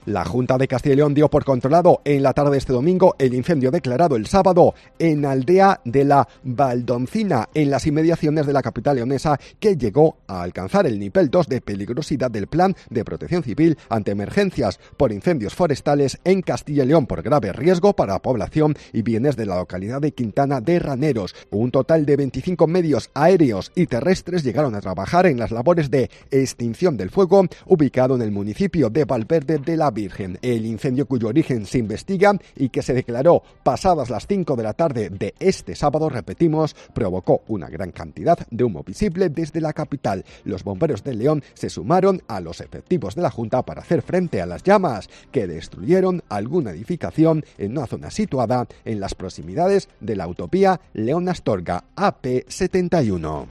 La Junta de Castilla y León dio por controlado en la tarde de este domingo el incendio declarado el sábado en Aldea de la Valdoncina, en las inmediaciones de la capital leonesa, que llegó a alcanzar el nivel 2 de peligrosidad del Plan de Protección Civil ante emergencias por incendios forestales en Castilla y León por grave riesgo para la población y bienes de la localidad de Quintana de Raneros. Un total de 25 medios aéreos y terrestres llegaron a trabajar en las labores de extinción del fuego ubicado en el municipio de Valverde de la Virgen. El incendio, cuyo origen se investiga y que se declaró pasadas las 5 de la tarde de este sábado, repetimos, provocó una gran cantidad de humo visible desde la capital. Los bomberos de León se sumaron a los efectivos de la Junta para hacer frente a las llamas que destruyeron alguna edificación en una zona situada en las proximidades de la autovía León-Astorga AP71.